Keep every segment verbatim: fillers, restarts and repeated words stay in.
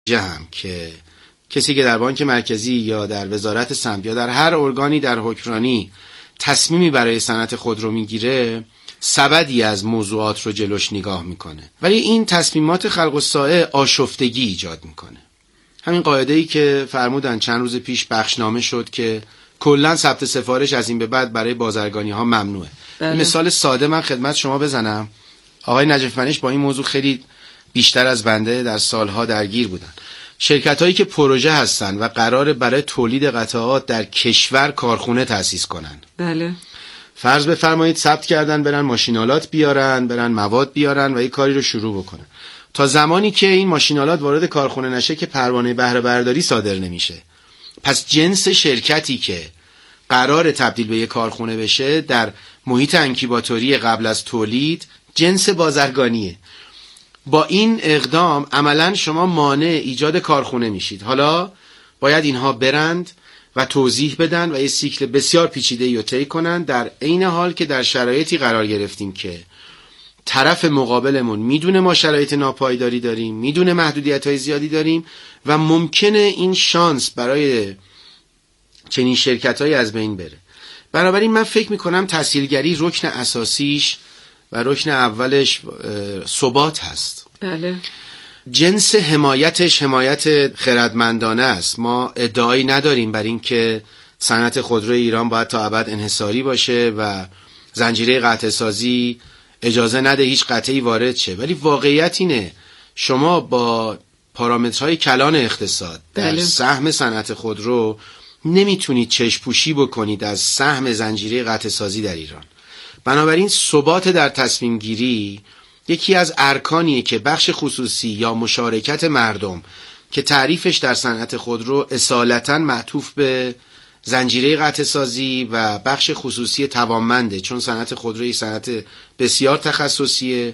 هم که کسی که در بانک مرکزی یا در وزارت سمت یا در هر ارگانی در حکمرانی تصمیمی برای صنعت خودرو میگیره سبدی از موضوعات رو جلوش نگاه میکنه، ولی این تصمیمات خلق الساعه آشفتگی ایجاد میکنه. همین قاعده‌ای که فرمودن چند روز پیش بخشنامه شد که کلا ثبت سفارش از این به بعد برای بازرگانی ها ممنوعه. بله. مثال ساده من خدمت شما بزنم. آقای نجف منیش با این موضوع خیلی بیشتر از بنده در سالها درگیر بودن. شرکت هایی که پروژه هستن و قراره برای تولید قطعات در کشور کارخونه تأسیس کنن. بله. فرض بفرمایید ثبت کردن برن ماشینالات بیارن، برن مواد بیارن و این کاری رو شروع بکنن. تا زمانی که این ماشینالات وارد کارخونه نشه که پروانه بهره برداری صادر نمیشه. پس جنس شرکتی که قرار تبدیل به یک کارخونه بشه در محیط انکیباتوری قبل از تولید جنس بازرگانیه. با این اقدام عملا شما مانع ایجاد کارخونه میشید. حالا باید اینها برند و توضیح بدن و یه سیکل بسیار پیچیده رو طی کنن، در عین حال که در شرایطی قرار گرفتیم که طرف مقابلمون میدونه ما شرایط ناپایداری داریم، میدونه محدودیت‌های زیادی داریم و ممکنه این شانس برای چنین شرکت‌هایی از بین بره. بنابراین من فکر میکنم تسهیلگری رکن اساسیش و رکن اولش ثبات هست. بله. جنس حمایتش حمایت خردمندانه است. ما ادعایی نداریم بر این که صنعت خودرو ایران باید تا ابد انحصاری باشه و زنجیره قطع سازی اجازه نده هیچ قطعی وارد شه، ولی واقعیت اینه شما با پارامترهای کلان اقتصاد در بله. سهم صنعت خودرو نمیتونید چشم پوشی بکنید از سهم زنجیره قطع سازی در ایران. بنابراین ثبات در تصمیم گیری یکی از ارکانیه که بخش خصوصی یا مشارکت مردم که تعریفش در صنعت خودرو اصالتاً معطوف به زنجیره قطع سازی و بخش خصوصی توانمنده، چون صنعت خودروی صنعت بسیار تخصصیه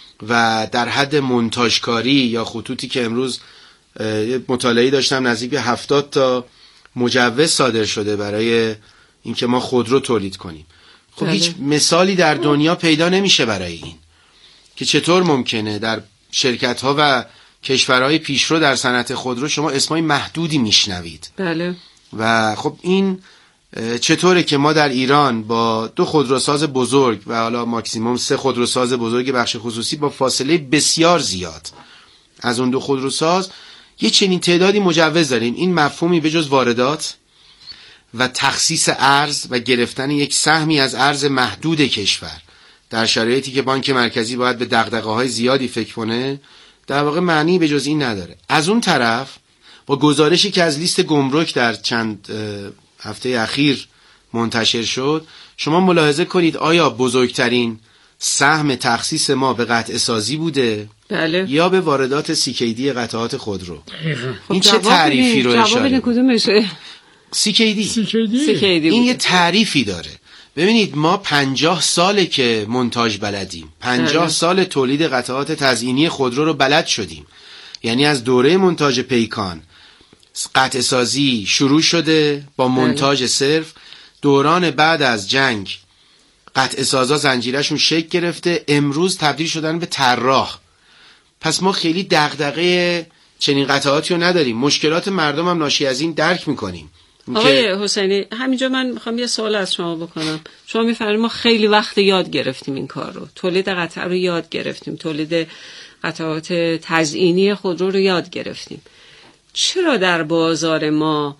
و در حد منتاجکاری یا خطوطی که امروز مطالعه‌ای داشتم نزدیک به هفتاد تا مجوز صادر شده برای اینکه ما خودرو تولید کنیم. خب بله. هیچ مثالی در دنیا پیدا نمیشه برای این که چطور ممکنه در شرکت‌ها و کشورهای پیشرو در صنعت خودرو شما اسمای محدودی میشنوید. بله. و خب این چطوره که ما در ایران با دو خودروساز بزرگ و حالا ماکسیموم سه خودروساز بزرگ بخش خصوصی با فاصله بسیار زیاد از اون دو خودروساز یه چنین تعدادی مجوز داریم. این مفهومی به جز واردات و تخصیص ارز و گرفتن یک سهمی از ارز محدود کشور در شرایطی که بانک مرکزی باید به دغدغه‌های زیادی فکر کنه در واقع معنی به جز این نداره. از اون طرف با گزارشی که از لیست گمرک در چند هفته اخیر منتشر شد شما ملاحظه کنید آیا بزرگترین سهم تخصیص ما به قطع سازی بوده بله. یا به واردات سی کی دی قطعات خودرو؟ خب این چه تعریفی رو اشاره کدومشه؟ سی کی دی. سی کی دی این یه تعریفی داره. ببینید ما پنجاه ساله که مونتاژ بلدیم، پنجاه بله. سال تولید قطعات تزیینی خودرو رو بلد شدیم. یعنی از دوره مونتاژ پیکان قطع سازی شروع شده با مونتاژ صرف، دوران بعد از جنگ قطع سازا زنجیرهشون شکل گرفته، امروز تبدیل شدن به طراح. پس ما خیلی دغدغه چنین قطعاتی رو نداریم. مشکلات مردم هم ناشی از این درک میکنیم. آقای حسینی همینجا من میخوام یه سوال از شما بکنم. شما میفرمایید ما خیلی وقت یاد گرفتیم این کار رو، تولید قطع رو یاد گرفتیم، تولید قطعات تزیینی خودرو رو یاد گرفتیم. چرا در بازار ما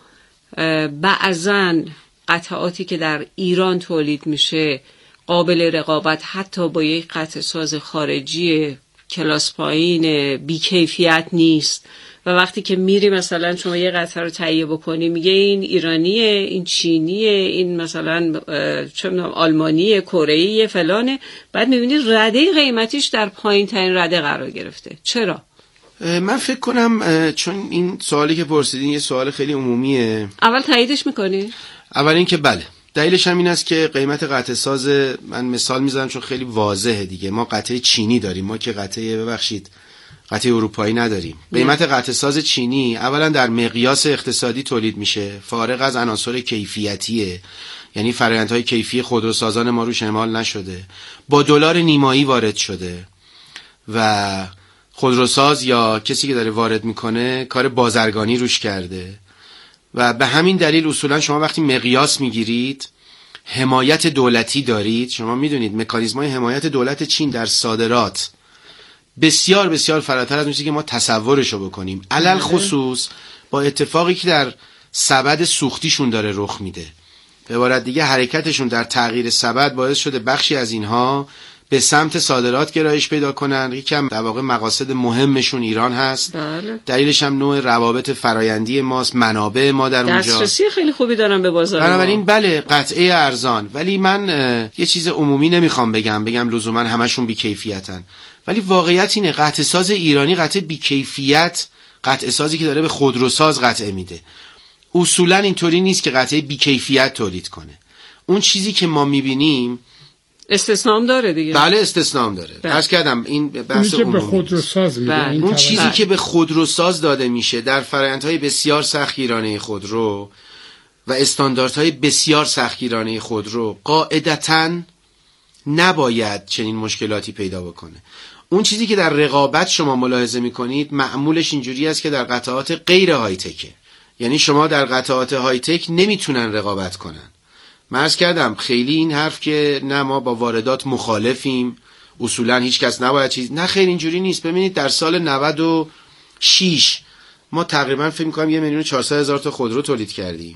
بعضن قطعاتی که در ایران تولید میشه قابل رقابت حتی با یک قطع ساز خارجی کلاس پایین بیکیفیت نیست و وقتی که میری مثلا شما یه قطعه رو تهیه بکنی میگه این ایرانیه، این چینیه، این مثلا چه میدونم آلمانیه، کره‌ایه، فلانه، بعد میبینی رده قیمتیش در پایین ترین رده قرار گرفته؟ چرا؟ من فکر کنم چون این سوالی که پرسیدین یه سوال خیلی عمومیه. اول تاییدش میکنی؟ اول این که بله، دلیلش هم این است که قیمت قطع ساز، من مثال میزنم چون خیلی واضحه دیگه، ما قطعه چینی داریم، ما که قطعه ببخشید قطعه اروپایی نداریم. قیمت قطع ساز چینی اولا در مقیاس اقتصادی تولید میشه، فارغ از عناصر کیفیتیه، یعنی فرآیندهای کیفی خودروسازان ما روش اعمال نشده، با دلار نیمایی وارد شده و خودروساز یا کسی که داره وارد میکنه کار بازرگانی روش کرده و به همین دلیل اصولا شما وقتی مقیاس میگیرید حمایت دولتی دارید. شما میدونید مکانیزم‌های حمایت دولت چین در صادرات بسیار بسیار فراتر از اون چیزی که ما تصورشو بکنیم، علل خصوص با اتفاقی که در سبد سوختیشون داره رخ میده. به عبارت دیگه حرکتشون در تغییر سبد باعث شده بخشی از اینها به سمت صادرات گرایش پیدا کنن. یکم در واقع مقاصد مهمشون ایران هست. بله. دلیلش هم نوع روابط فرایندی ماست، منابع ما در اونجا، دسترسی خیلی خوبی دارن به بازار. بنابراین بله قطعه ارزان. ولی من یه چیز عمومی نمیخوام بگم بگم لزوما همشون بی‌کیفیتن، ولی واقعیت اینه قطعه ساز ایرانی قطعه بی‌کیفیت، قطعه سازی که داره به خودروساز قطعه میده. اصولا اینطوری نیست که قطعه بی‌کیفیت تولید کنه. اون چیزی که ما میبینیم استثنام داره دیگه. بله استثنام داره. عرض کردم این بحث عمومی. به خودروساز میده. اون چیزی بله. که به خودروساز داده میشه در فرآیندهای بسیار سختگیرانه خودرو و استانداردهای بسیار سختگیرانه خودرو قاعدتاً نباید چنین مشکلاتی پیدا بکنه. اون چیزی که در رقابت شما ملاحظه میکنید معمولش اینجوری است که در قطعات غیر های تکه، یعنی شما در قطعات های تک نمیتونن رقابت کنن. من عرض کردم خیلی این حرف که نه ما با واردات مخالفیم، اصولا هیچ کس نباید چیز، نه خیر اینجوری نیست. ببینید در سال نود و شش ما تقریبا فکر می‌کنم یک میلیون و چهارصد هزار تا خودرو تولید کردیم.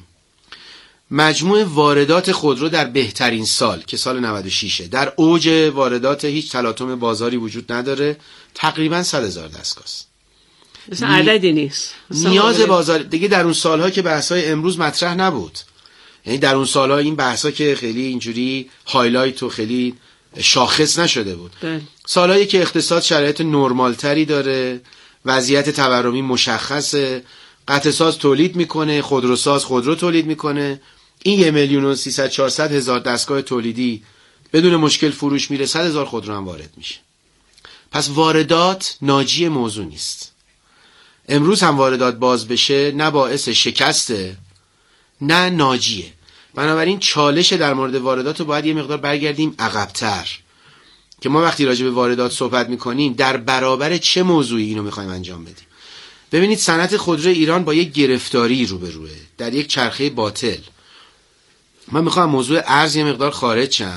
مجموع واردات خودرو در بهترین سال که سال نود و شش در اوج واردات هیچ تلاطم بازاری وجود نداره تقریبا صد هزار دستگاه است. مثلا عددی نیست. نیاز بازار دیگه در اون سالها که بحث‌های امروز مطرح نبود. یعنی در اون سالها این بحثا که خیلی اینجوری هایلایت و خیلی شاخص نشده بود. ده. سالهایی که اقتصاد شرایط نرمال تری داره، وضعیت تورمی مشخصه، قطعه ساز تولید میکنه، خودروساز خودرو تولید میکنه، این یک میلیون و سیصد چهارصد هزار دستگاه تولیدی بدون مشکل فروش میره، صد هزار خودرو هم وارد میشه. پس واردات ناجی موضوع نیست. امروز هم واردات باز بشه نه باعث شکسته نه ناجیه. بنابراین چالش در مورد واردات رو باید یه مقدار برگردیم عقب‌تر که ما وقتی راجع به واردات صحبت میکنیم در برابر چه موضوعی اینو میخوایم انجام بدیم. ببینید صنعت خودرو ایران با یک گرفتاری روبروه، در یک چرخه باطل. من میخوام موضوع ارز یه مقدار خارج شم.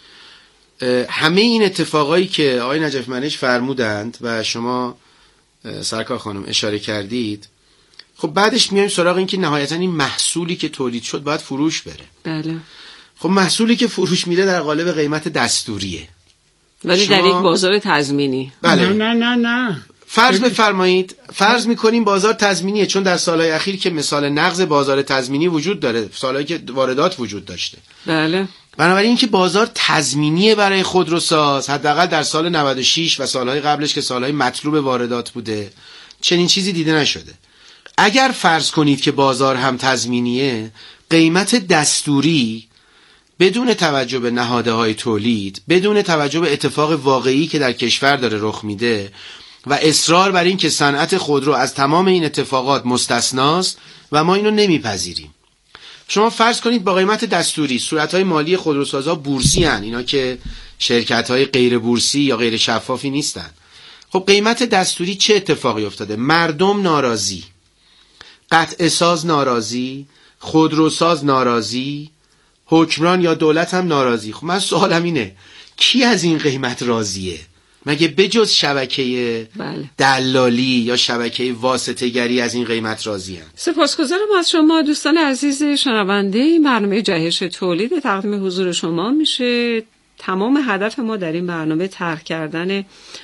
همه این اتفاقایی که آقای نجف منش فرمودند و شما سرکار خانم اشاره کردید، خب بعدش میایم سراغ این که نهایتا این محصولی که تولید شد باید فروش بره. بله. خب محصولی که فروش میره در قالب قیمت دستوریه، ولی شما... در یک بازار تضمینی. بله. نه نه نه فرض بفرمایید فرض میکنیم بازار تضمینیه، چون در سالهای اخیر که مثال نقض بازار تضمینی وجود داره، سالهایی که واردات وجود داشته. بله. بنابراین اینکه بازار تضمینیه برای خودروساز، حداقل در سال نود و شش و سالهای قبلش که سالهای مطلوب واردات بوده، چنین چیزی دیده نشده. اگر فرض کنید که بازار هم تضمینیه، قیمت دستوری بدون توجه به نهادهای تولید، بدون توجه به اتفاق واقعی که در کشور داره رخ میده و اصرار بر این که صنعت خودرو از تمام این اتفاقات مستثناست و ما اینو نمیپذیریم. شما فرض کنید با قیمت دستوری صورتهای مالی خودروسازها بورسی هن، اینا که شرکت‌های غیر بورسی یا غیر شفافی نیستن. خب قیمت دستوری چه اتفاقی افتاده؟ مردم ناراضی، قطعه ساز ناراضی، خودروساز ناراضی، حکمران یا دولت هم ناراضی. خب من سوالم اینه کی از این قیمت راضیه؟ مگه بجز شبکه بله. دلالی یا شبکه واسطه‌گری از این قیمت راضی هستند؟ سپاسگزارم از شما دوستان عزیز شنونده. این برنامه جهش تولید تقدیم حضور شما میشه. تمام هدف ما در این برنامه طرح کردن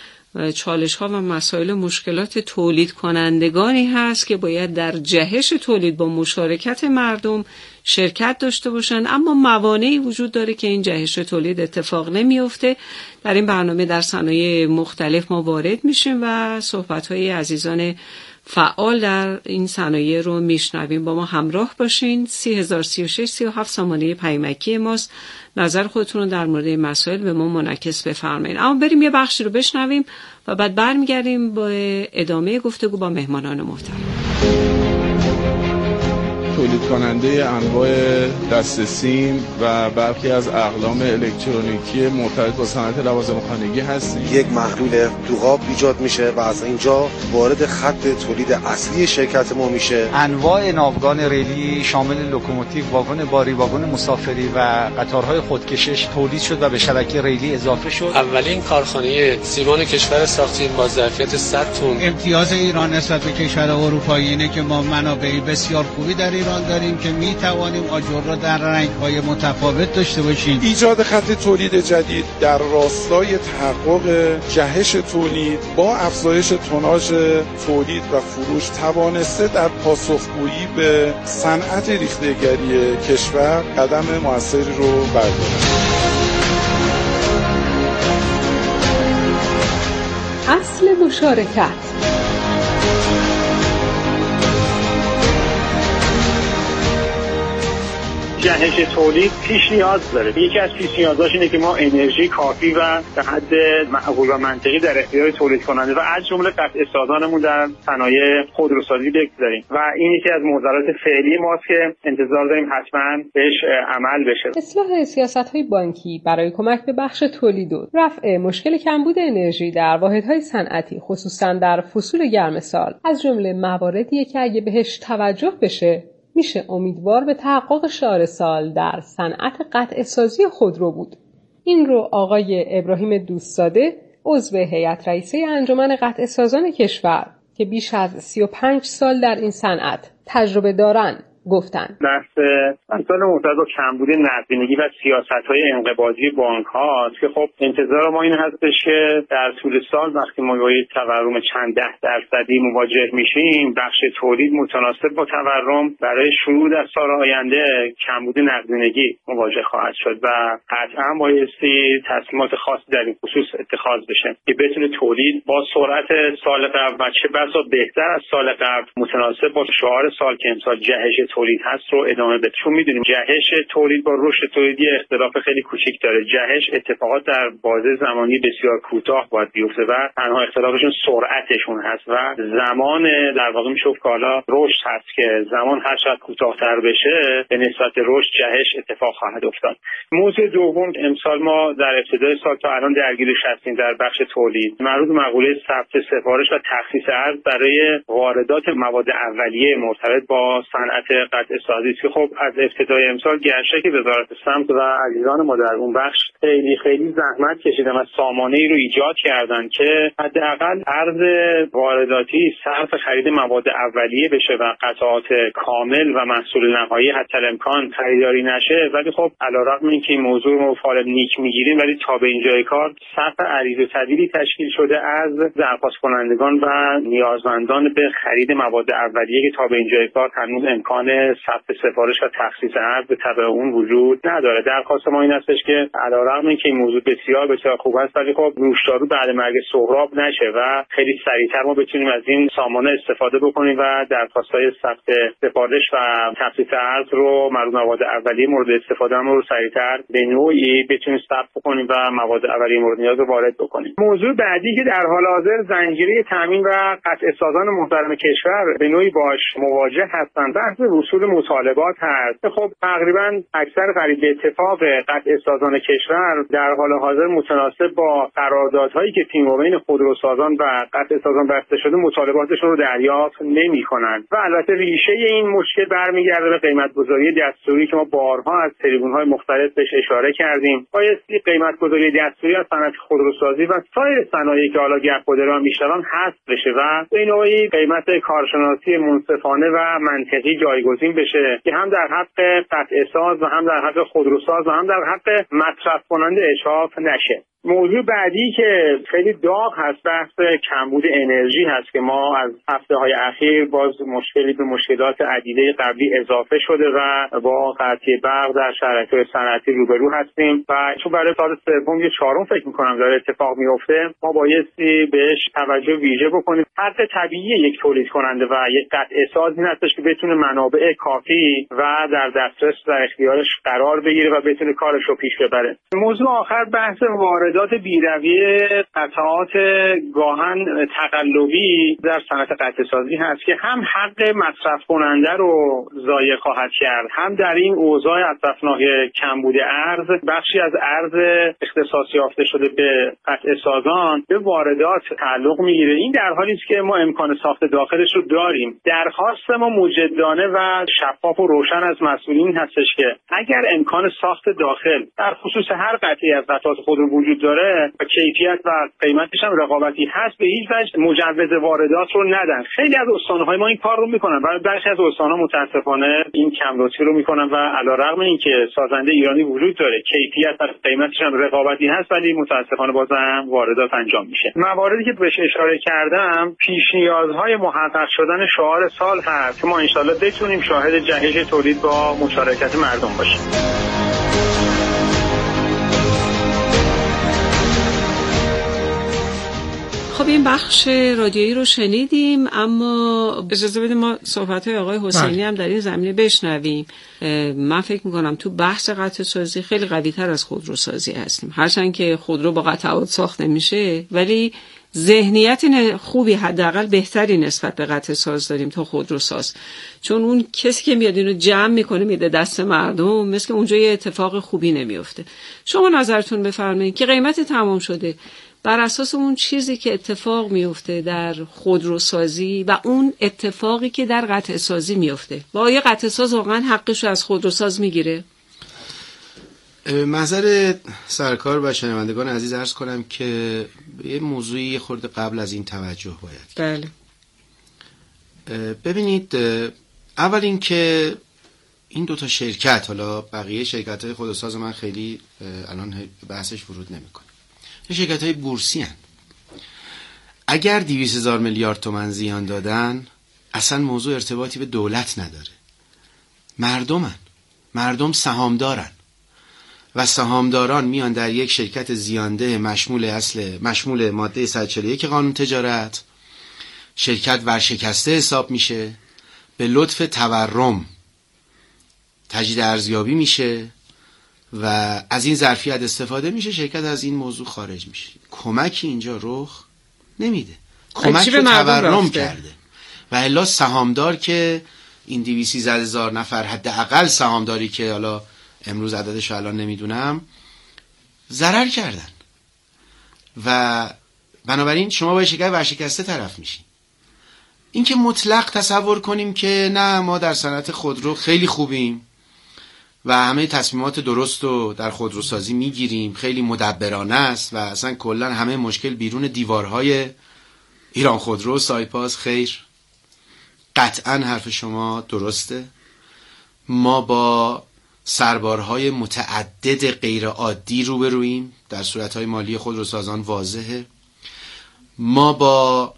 چالش ها و مسائل و مشکلات تولید کنندگانی هست که باید در جهش تولید با مشارکت مردم شرکت داشته باشن، اما موانعی وجود داره که این جهش تولید اتفاق نمیفته. در این برنامه در صنایع مختلف ما وارد میشیم و صحبت های عزیزان فعال در این صنایع رو میشنویم. با ما همراه باشین. سی هزار و سی و شش سی و هفت سامانه پیمکی ماست. نظر خودتون رو در مورد این مسائل به ما منعکس بفرمایید. اما بریم یه بخشی رو بشنویم و بعد برمیگردیم با ادامه گفتگو با مهمانان محترم. تولید کننده انواع دسته سیم و برخی از اقلام الکترونیکی مرتبط با صنعت لوازم خانگی هستیم. یک محلول دوغاب ایجاد میشه و از اینجا وارد خط تولید اصلی شرکت ما میشه. انواع ناوگان ریلی شامل لوکوموتیو، واگن باری، واگن مسافری و قطارهای خودکشش تولید شد و به شبکه ریلی اضافه شد. اولین کارخانه سیمان کشور ساختیم با ظرفیت صد تن. امتیاز ایران نسبت به کشور اروپایی اینه که ما منابع بسیار خوبی در ایران داریم که می توانیم آجر را در رنگ‌های متفاوت داشته باشیم. ایجاد خط تولید جدید در راستای تحقق جهش تولید با افزایش توناژ تولید و فروش توانسته در پاسخگویی به صنعت ریخته‌گری کشور قدم موثری رو بردارد. اصل مشارکت. جهش تولید پیش نیاز داره. یکی از پیش نیازاش اینه که ما انرژی کافی و به حد معقول و منطقی در اختیار تولید کننده و از جمله قطع سازانمون در صنایع خودروسازی بگذاریم و این یکی از معضلات فعلی ماست که انتظار داریم حتما بهش عمل بشه. اصلاح سیاست‌های بانکی برای کمک به بخش تولید و رفع مشکل کمبود انرژی در واحدهای صنعتی خصوصا در فصول گرم سال از جمله مواردیه که اگه بهش توجه بشه میشه امیدوار به تحقق شعار سال در صنعت قطع سازی خودرو بود. این رو آقای ابراهیم دوستزاده عضو هیئت رئیسه انجمن قطع سازان کشور که بیش از سی و پنج سال در این صنعت تجربه دارن گفتن. بحث مسائل مرتبط با کمبود نقدینگی و سیاست‌های انقباضی بانک هاست که خب انتظار ما این هستش که در طول سال وقتی ما با یک تورم چند ده درصدی مواجه میشیم بخش تولید متناسب با تورم برای شروع در سال آینده کمبود نقدینگی مواجه خواهد شد و قطعا بایستی تصمیمات خاصی در این خصوص اتخاذ بشه که بتونه تولید با سرعت سال قبل و چه بسا بهتر از سال قبل متناسب با شعار سال که امسال جهش تولید هست رو ادامه بده. چون میدونیم جهش تولید با رشد تولیدی اختلاف خیلی کوچیک داره. جهش اتفاقات در بازه زمانی بسیار کوتاه باید بیفته و تنها اختلافشون سرعتشون هست و زمان در واقع میشه گفت که حالا رشد هست که زمان هر چقدر کوتاه‌تر بشه به نسبت رشد جهش اتفاق خواهد افتاد. موضوع دوم امسال ما در ابتدای سال تا الان درگیرش هستیم در بخش تولید مربوط به مقوله ثبت سفارش و تخصیص ارز برای واردات مواد اولیه مرتبط با صنعت قطع سازی که خب از ابتدای امسال گرشک وزارت سمت و عزیزان ما در اون بخش خیلی خیلی زحمت کشیدن و سامانه‌ای رو ایجاد کردن که حداقل ارز وارداتی صرف خرید مواد اولیه بشه و قطعات کامل و محصول نهایی حتی امکان خریداری نشه. ولی خب علیرغم اینکه این موضوع رو فعال نیک میگیریم ولی تا به اینجای کار صف عریض طویلی تشکیل شده از درخواست کنندگان و نیازمندان به خرید مواد اولیه که تا به اینجای کار هنوز امکان ثبت سفارش و تخصیص ارز به تبع اون وجود نداره. درخواست ما این هستش که علیرغم اینکه این موضوع بسیار بسیار خوب است ولی خب نوشدارو بعد مرگ سهراب نشه و خیلی سریعتر ما بتونیم از این سامانه استفاده بکنیم و درخواست‌های ثبت سفارش و تخصیص ارز رو مربوط مواد اولیه مورد استفاده رو سریعتر به نوعی بتونیم ثبت بکنیم و مواد اولیه مورد نیاز رو وارد بکنیم. موضوع بعدی که در حال حاضر زنجیره تامین و قطع سازان محترم کشور به نوعی باش مواجه هستند بحث وصول مطالبات هست. خب تقریبا اکثر قریب به اتفاق قطع سازان کشور در حال حاضر متناسب با قراردادهایی که فیما و بین خودروسازان و قطع سازان بسته شده مطالباتشون رو دریافت نمی‌کنند و البته ریشه این مشکل برمیگرده به قیمت‌گذاری دستوری که ما بارها از تریبون‌های مختلف بهش اشاره کردیم. بایستی قیمت‌گذاری دستوری از صنعت خودروسازی و سایر صنایعی که حالا گه‌گداران میشوند حذف بشه و به نوعی قیمت کارشناسی منصفانه و منطقی جایگزین بشه که هم در حق قطع ساز و هم در حق خودروساز و هم در حق مصرف کننده اشراف نشه. موضوع بعدی که خیلی داغ هست بحث کمبود انرژی هست که ما از هفته های اخیر باز مشکلی به مشکلات عدیده قبلی اضافه شده و با قطعی برق در شرکت‌های صنعتی روبرو هستیم و چون برای سال سوم یا چهارم فکر می‌کنم داره اتفاق میفته ما بایستی بهش توجه ویژه بکنیم. حق طبیعی یک تولید کننده و یک قطع ساز این هستش که بتونه منابع منابع کافی و در دسترس و اختیارش قرار بگیره و بتونه کارش رو پیش ببره. موضوع آخر بحث واردات بی‌رویه قطعات گاهن تقلبی در صنعت قطعه سازی هست که هم حق مصرف کننده رو ضایع خواهد کرد، هم در این اوضاع اسفناک کمبود ارز بخشی از ارز اختصاص یافته شده به قطعه سازان به واردات تعلق میگیره. این در حالی است که ما امکان ساخت داخلش رو داریم. درخواست ما مجدانه و شفاف و روشن از مسئولین هستش که اگر امکان ساخت داخل در خصوص هر قطعه از قطعات خودرو وجود داره و کیفیت و قیمتش هم رقابتی هست، به هیچ وجه مجوز واردات رو ندن. خیلی از استان‌های ما این کار رو میکنن و برخی از استان‌ها متاسفانه این کم‌لطفی رو میکنن و علیرغم اینکه سازنده ایرانی وجود داره، کیفیت و قیمتش هم رقابتی هست، ولی متاسفانه بازم واردات انجام میشه. مواردی که بهش اشاره کردم پیش نیازهای محقق شدن شعار سال هست که ما انشالله بتونیم شاهد جهش تولید با مشارکت مردم باشیم. خب این بخش رادیویی رو شنیدیم، اما اجازه بدیم ما صحبت‌های آقای حسینی هم در این زمینه بشنویم. من فکر می‌کنم تو بحث قطعه سازی خیلی قوی‌تر از خودروسازی هستیم، هرچند که خودرو با قطعات ساخته میشه، ولی ذهنیت خوبی حداقل بهتری نسبت به قطعه ساز داریم تا خودروساز، چون اون کسی که میاد اینو جمع میکنه میده دست مردم، مثل اونجا یه اتفاق خوبی نمیفته. شما نظرتون بفرمایید که قیمت تمام شده بر اساس اون چیزی که اتفاق میفته در خودروسازی و اون اتفاقی که در قطعه سازی میفته، و آیا قطعه ساز واقعا حقش رو از خودروساز میگیره؟ محضر سرکار و شنوندگان عزیز عرض کنم که یه موضوعی خورده قبل از این توجه باید. بله. ببینید، اول این که این دوتا شرکت، حالا بقیه شرکت‌های خودروساز من خیلی الان بحثش ورود نمی‌کنه، یه شرکت‌های بورسی هن. اگر دویست هزار میلیارد تومان زیان دادن اصلا موضوع ارتباطی به دولت نداره، مردمن، مردم سهامدارن و سهامداران میان در یک شرکت زیانده مشمول اصل مشمول ماده صد و چهل و یک قانون تجارت، شرکت ورشکسته حساب میشه، به لطف تورم تجدید ارزیابی میشه و از این ظرفیت استفاده میشه، شرکت از این موضوع خارج میشه. کمکی اینجا رخ نمیده، کمک به تورم کرده و الا سهامدار که این دویست و سیزده هزار نفر حداقل سهامداری که حالا امروز عددش رو الان نمیدونم ضرر کردن و بنابراین شما با شرکت ورشکسته طرف میشین. این که مطلق تصور کنیم که نه ما در صنعت خودرو خیلی خوبیم و همه تصمیمات درست رو در خودروسازی میگیریم، خیلی مدبرانه است و اصلا کلا همه مشکل بیرون دیوارهای ایران خودرو سایپاس، خیر، قطعا حرف شما درسته. ما با سربارهای متعدد غیر عادی روبرویم، در صورتهای مالی خودروسازان واضحه. ما با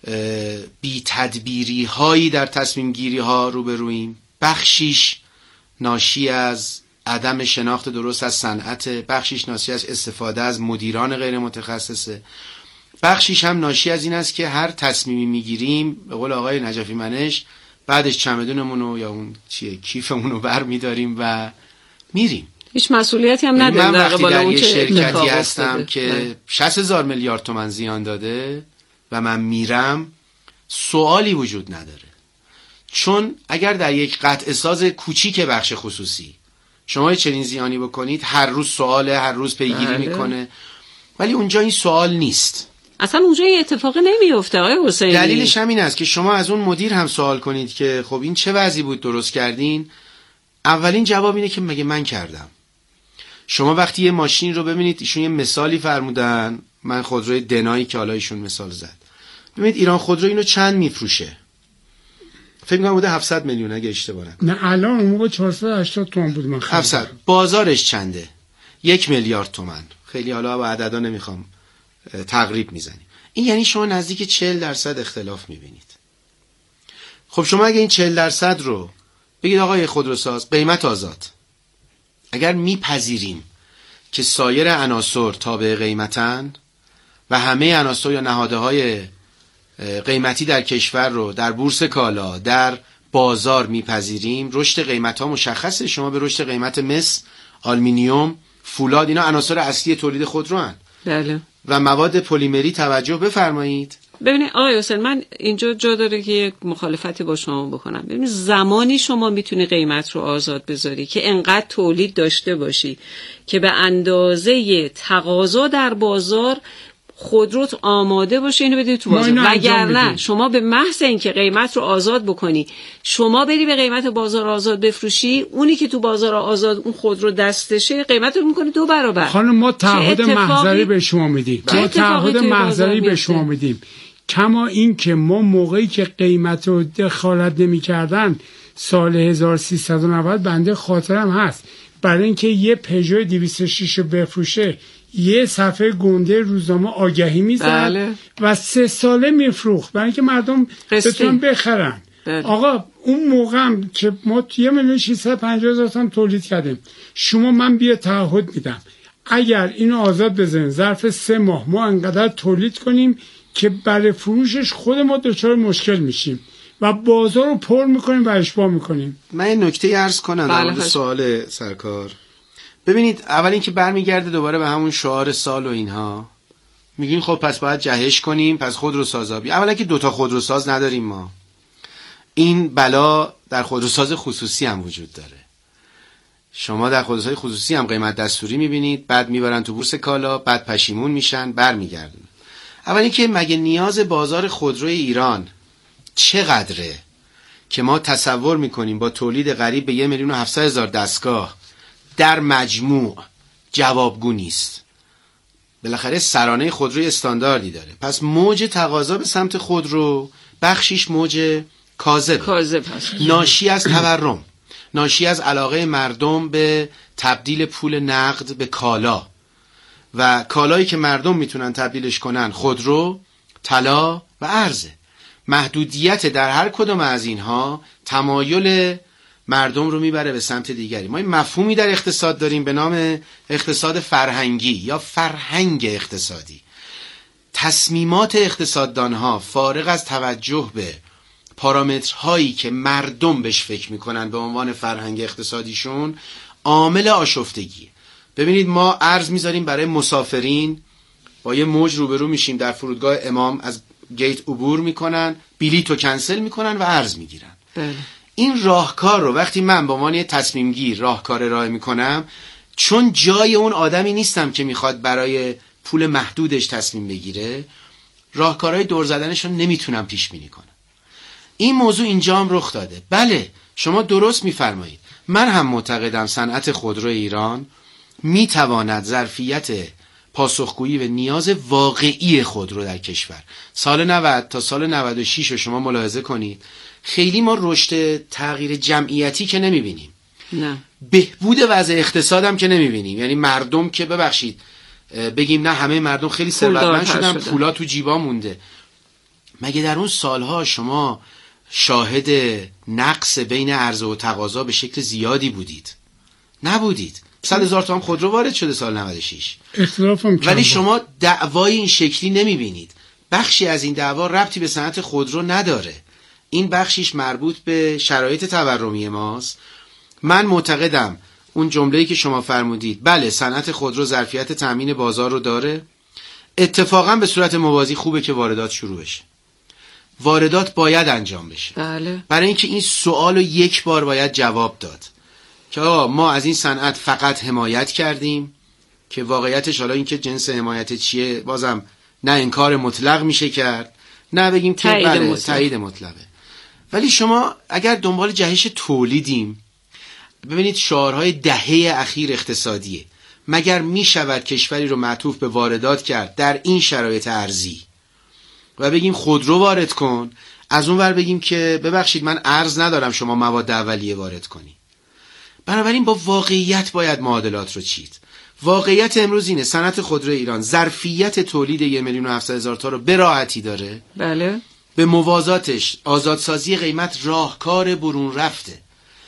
بی تدبیری هایی در تصمیم گیری ها روبرویم، بخشیش ناشی از عدم شناخت درست از صنعت، بخشیش ناشی از استفاده از مدیران غیر متخصصه، بخشیش هم ناشی از این است که هر تصمیمی میگیریم به قول آقای نجفی منش بعدش چمدونمونو یا اون چیه کیفمونو بر میداریم و میریم، هیچ مسئولیتی هم نداریم. من وقتی در یه شرکتی هستم که شصت هزار میلیارد تومان زیان داده و من میرم، سوالی وجود نداره، چون اگر در یک قطعه ساز کوچیک بخش خصوصی شما چنین زیانی بکنید، هر روز سواله، هر روز پیگیری میکنه، ولی اونجا این سوال نیست، اصلا اونجا این اتفاقی نمیفته. آقای حسینی دلیلش همین است که شما از اون مدیر هم سوال کنید که خب این چه وضعی بود درست کردین، اولین جواب اینه که مگه من کردم. شما وقتی یه ماشین رو ببینید، ایشون یه مثالی فرمودن، من خودروی دنایی که حالا ایشون مثال زد، ببینید ایران خودرو اینو چند میفروشه؟ فکر می‌کنم بوده هفتصد میلیون اگه اشتباه نکنم. نه الان اون موقع چهارصد و هشتاد تومان بود من خریدم. هفتصد. بازارش چنده؟ یک میلیارد تومان. خیلی حالا با عددا نمیخوام تقریب میزنیم. این یعنی شما نزدیک چهل درصد اختلاف میبینید. خب شما اگه این چهل درصد رو بگید آقای خودروساز قیمت آزاد، اگر میپذیریم که سایر عناصر تابع قیمتن و همه عناصر یا نهادهای قیمتی در کشور رو در بورس کالا، در بازار میپذیریم، رشد قیمت ها مشخصه. شما به رشد قیمت مس، آلومینیوم، فولاد، اینا عناصر اصلی تولید خودرو هستند. بله. و مواد پلیمری توجه بفرمایید. ببینید آقای حسین، من اینجا جا داره که یک مخالفتی با شما بکنم. ببینید زمانی شما میتونی قیمت رو آزاد بذاری که انقدر تولید داشته باشی که به اندازه تقاضا در بازار خودروت آماده باشه اینو بدید تو بازار، وگرنه شما به محض اینکه قیمت رو آزاد بکنی، شما بری به قیمت بازار آزاد بفروشی، اونی که تو بازار آزاد اون خودرو دستشه قیمت رو میکنه دو برابر. خانم ما تعهد محضری به شما میدیم، ما تعهد محضری به شما میدیم. کما این که ما موقعی که قیمت رو دخالت نمی کردن سال هزار و سیصد و نود بنده خاطرم هست، برای اینکه یه پژو دویست و شش رو بفروشه یه صفحه گنده روزنامه آگهی میزد بله. و سه ساله میفروخت برای اینکه مردم بتونن بخرن. بله. آقا اون موقع هم که ما یه میلیون ششصد و پنجاه هزار تومان تولید کردیم، شما من بیا تعهد میدم اگر اینو آزاد بذارین ظرف سه ماه ما انقدر تولید کنیم که برای فروشش خود ما دچار مشکل میشیم و بازار رو پر میکنیم و اشباع میکنیم. من این نکته عرض کنم در مورد سوال سرکار. ببینید اول اینکه برمیگرده دوباره به همون شعار سال و اینها، میگین خب پس باید جهش کنیم، پس خودروسازا. اولا که دوتا خودروساز نداریم ما، این بلا در خودروساز خصوصی هم وجود داره. شما در خودروساز خصوصی هم قیمت دستوری میبینید، بعد میبرن تو بورس کالا، بعد پشیمون میشن، برمیگردن. اول اینکه مگه نیاز بازار خودروی ایران چقدره که ما تصور میکنیم با تولید قریب به یه میلیون و هفتصد هزار دستگاه در مجموع جوابگو نیست. بالاخره سرانه خودروی استانداردی داره. پس موج تقاضا به سمت خودرو بخشیش موج کاذب کاذب هست، ناشی از تورم، ناشی از علاقه مردم به تبدیل پول نقد به کالا، و کالایی که مردم میتونن تبدیلش کنن خودرو، طلا و ارزه. محدودیت در هر کدوم از اینها تمایل مردم رو میبره به سمت دیگری. ما این مفهومی در اقتصاد داریم به نام اقتصاد فرهنگی یا فرهنگ اقتصادی. تصمیمات اقتصاددانها فارغ از توجه به پارامترهایی که مردم بهش فکر میکنن به عنوان فرهنگ اقتصادیشون عامل آشفتگی. ببینید ما ارز میذاریم برای مسافرین، با یه موج روبرو میشیم در فرودگاه امام، از گیت عبور میکنن، بلیطو کنسل میکنن و ارز میگیرن. بله. این راهکار رو وقتی من به عنوان یه تصمیم گیر راهکار ارائه میکنم، چون جای اون آدمی نیستم که میخواد برای پول محدودش تصمیم بگیره، راهکارهای دور زدنش رو نمیتونم پیش بینی کنم. این موضوع اینجا هم رخ داده. بله شما درست میفرمایید، من هم معتقدم صنعت خودرو ایران میتواند ظرفیت پاسخگویی به نیاز واقعی خودرو در کشور سال نود تا سال نود و شش رو شما ملاحظه کنید، خیلی ما رشد تغییر جمعیتی که نمیبینیم، نه بهبود وضع اقتصاد هم که نمیبینیم. یعنی مردم که ببخشید بگیم نه همه مردم خیلی ثروتمند شدن، پولا تو جیبا مونده. مگه در اون سالها شما شاهد نقص بین عرضه و تقاضا به شکل زیادی بودید؟ نبودید. صد هزار تومان خودرو وارد شده سال نود و شش، ولی شما دعوای این شکلی نمیبینید. بخشی از این دعوا ربطی به صنعت خودرو نداره، این بخشیش مربوط به شرایط تورمی ماست. من معتقدم اون جمله‌ای که شما فرمودید، بله صنعت خودرو ظرفیت تامین بازار رو داره. اتفاقا به صورت موازی خوبه که واردات شروع بشه. واردات باید انجام بشه. بله. برای اینکه این سوالو یک بار باید جواب داد که ما از این صنعت فقط حمایت کردیم، که واقعیتش حالا اینکه جنس حمایت چیه بازم نه انکار مطلق میشه کرد، نه بگیم که بله تایید مطلقه. ولی شما اگر دنبال جهش تولیدیم، ببینید شعارهای دهه اخیر اقتصادیه، مگر میشود کشوری رو معطوف به واردات کرد در این شرایط ارزی و بگیم خودرو وارد کن، از اون ور بگیم که ببخشید من ارز ندارم شما مواد اولیه وارد کنی. بنابراین با واقعیت باید معادلات رو چید. واقعیت امروز اینه صنعت خودرو ایران ظرفیت تولید یک میلیون و هفتصد هزار تا رو به راحتی داره. بله. به موازاتش آزادسازی قیمت راهکار برون رفته.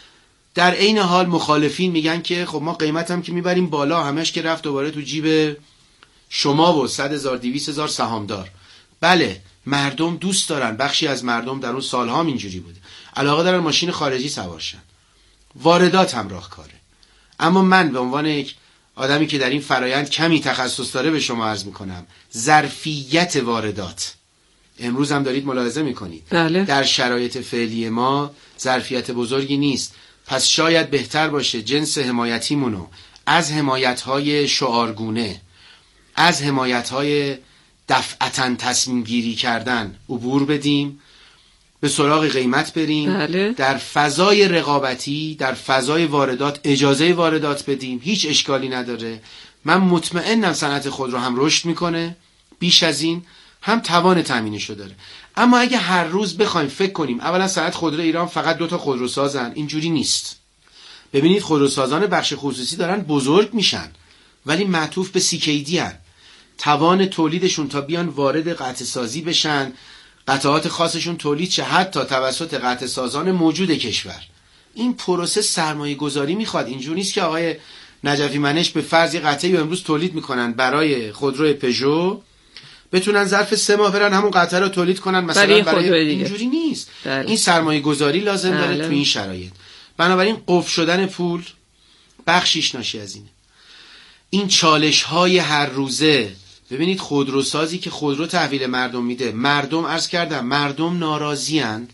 در عین حال مخالفین میگن که خب ما قیمت هم که میبریم بالا، همش که رفت دوباره تو جیب شما و صد هزار دویست هزار سهامدار. بله مردم دوست دارن، بخشی از مردم در اون سالها اینجوری بوده. علاقه دارن ماشین خارجی سوار شن. واردات هم راهکاره. اما من به عنوان یک آدمی که در این فرایند کمی تخصص داره به شما عرض میکنم ظرفیت واردات امروز هم دارید ملاحظه میکنید بله. در شرایط فعلی ما ظرفیت بزرگی نیست. پس شاید بهتر باشه جنس حمایتیمونو از حمایت‌های شعارگونه، از حمایت‌های دفعتاً تصمیم گیری کردن عبور بدیم، به سراغ قیمت بریم. بله. در فضای رقابتی، در فضای واردات اجازه واردات بدیم، هیچ اشکالی نداره. من مطمئنم صنعت خودرو هم رشد میکنه بیش از این، هم توان تامینشو داره. اما اگه هر روز بخوایم فکر کنیم اولا صنعت خودرو ایران فقط دو تا خودروسازن، اینجوری نیست. ببینید خودروسازان بخش خصوصی دارن بزرگ میشن ولی معطوف به سی کی دی هن. توان تولیدشون تا بیان وارد قطع سازی بشن، قطعات خاصشون تولید شه حتی توسط قطع سازان موجود کشور، این پروسه سرمایه گذاری میخواد. اینجوری نیست که آقای نجفی منش به فرض یه قطعی رو امروز تولید میکنن برای خودرو پژو، بتونن ظرف سه ماه برن همون قطعه رو تولید کنن مثلا برای, برای اینجوری نیست. بله. این سرمایه گذاری لازم داره. بله. تو این شرایط بنابراین قفل شدن پول بخشیش ناشی از اینه. این چالش های هر روزه. ببینید خودروسازی که خودرو تحویل مردم میده، مردم عرض کردم مردم ناراضی اند،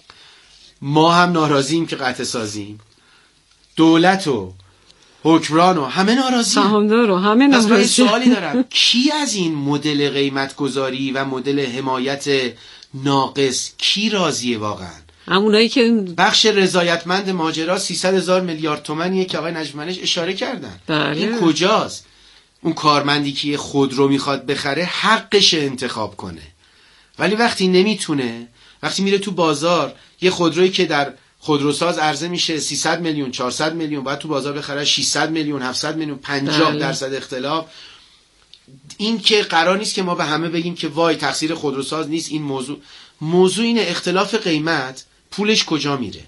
ما هم ناراضیم که قطع سازیم، دولت و حکمران و همه ناراضی، سهامدار و همه ناراضی. پس من سوالی دارم کی از این مدل قیمت گذاری و مدل حمایت ناقص کی راضیه واقعا؟ همونایی که بخش رضایتمند ماجرا سیصد هزار میلیارد تومانیه که آقای نجمنش اشاره کردن. بله. این کجاست؟ اون کارمندی که خودرو میخواد بخره حقش انتخاب کنه، ولی وقتی نمیتونه، وقتی میره تو بازار یه خودرویی که در خودروساز عرضه میشه سیصد میلیون چهارصد میلیون باید تو بازار بخره ششصد میلیون هفتصد میلیون، پنجاه درصد اختلاف. این که قرار نیست که ما به همه بگیم که وای تقصیر خودروساز نیست. این موضوع موضوع اینه اختلاف قیمت پولش کجا میره؟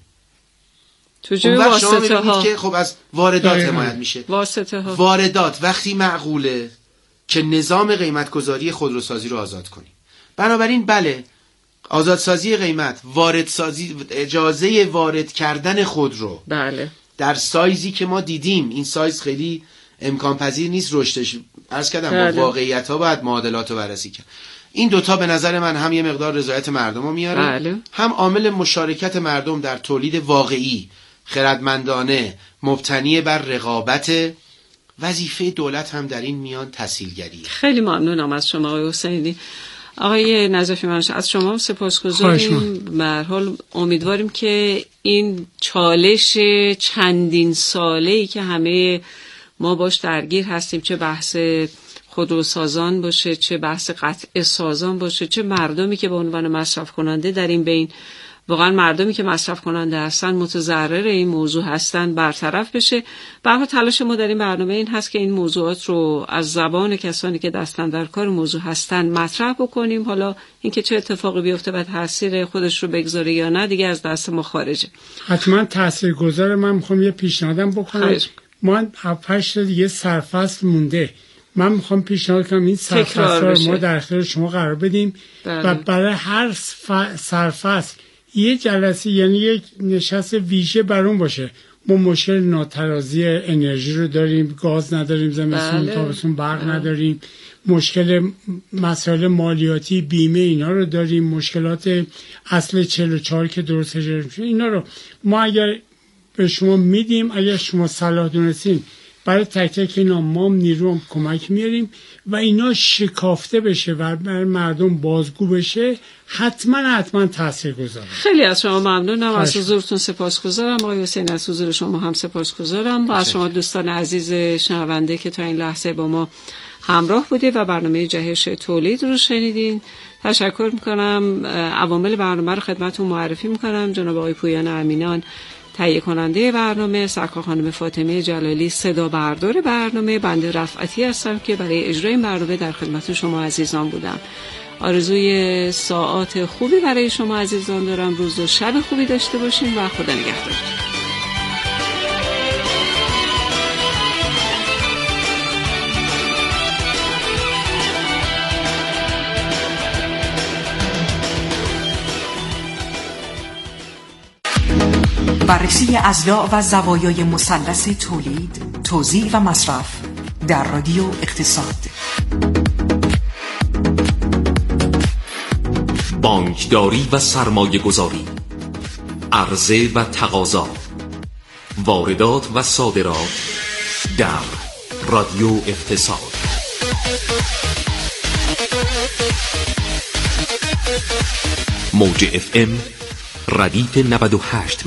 تو جای واسطه ها که خب از واردات حمایت میشه. واسطه ها. واردات وقتی معقوله که نظام قیمتگذاری خودروسازی رو آزاد کنیم. بنابراین بله آزادسازی قیمت، واردسازی، اجازه وارد کردن خودرو بله در سایزی که ما دیدیم، این سایز خیلی امکان پذیر نیست رشدش. عرض کردم بله. با واقعیت ها باید معادلات رو بررسی کرد. این دوتا به نظر من هم یه مقدار رضایت مردم رو میاره بله. هم عامل مشارکت مردم در تولید واقعی خردمندانه مبتنی بر رقابت. وظیفه دولت هم در این میان تسهیلگری. خیلی ممنونم از شما آقای حسینی. آقای نجفی منش از شما سپاسگزاریم. به هر حال امیدواریم که این چالش چندین ساله‌ای که همه ما باش درگیر هستیم، چه بحث خودروسازان باشه، چه بحث قطع سازان باشه، چه مردمی که به عنوان مصرف کننده در این بین، واقعا مردمی که مصرف کننده هستن متضرر این موضوع هستن، برطرف بشه. به هر حال تلاش ما در این برنامه این هست که این موضوعات رو از زبان کسانی که دستن در کار موضوع هستن مطرح بکنیم. حالا اینکه چه اتفاقی بیفته و تاثیر خودش رو بگذاره یا نه دیگه از دست ما خارجه. حتما تاثیرگذار. من میخوام یه پیشنهادم بکنم. ما هفت تا دیگه سرفصل مونده. من میخوام پیشنهاد کنم این سرفصل رو ما در اختیار شما قرار بدیم بله. و برای هر سرفصل یه جلسه یعنی یک نشست ویژه برون باشه. ما مشکل ناترازی انرژی رو داریم، گاز نداریم، زمستون بله. تابستون برق بله. نداریم، مشکل مسائل مالیاتی، بیمه اینا رو داریم، مشکلات اصل چهل و چهار که درست اجرا میشه. اینا رو ما اگر به شما میدیم، اگر شما صلاح دونستین برای تک تک اینا ما نیرو هم کمک میاریم و اینا شکافته بشه و برای مردم بازگو بشه، حتما حتما تاثیر گذاره. خیلی از شما ممنونم. از حضورتون سپاسگزارم آقای حسین، از حضور شما هم سپاسگزارم و از شما دوستان عزیز شنونده که تا این لحظه با ما همراه بودید و برنامه جهش تولید رو شنیدین. تشکر میکنم. عوامل برنامه رو خدمتتون معرفی میکنم. جناب آقای پویان امینان تهیه کننده برنامه، سرکار خانم فاطمه جلالی صدا بردار برنامه، بنده رفعتی هستم که برای اجرای برنامه در خدمت شما عزیزان بودم. آرزوی ساعات خوبی برای شما عزیزان دارم. روز و شب خوبی داشته باشین و خدا نگهدار. بررسی اضلاع و زوایای مثلث تولید، توزیع و مصرف در رادیو اقتصاد. بانکداری و سرمایه گذاری، عرضه و تقاضا، واردات و صادرات در رادیو اقتصاد. موج اف ام ردیف نود و هشت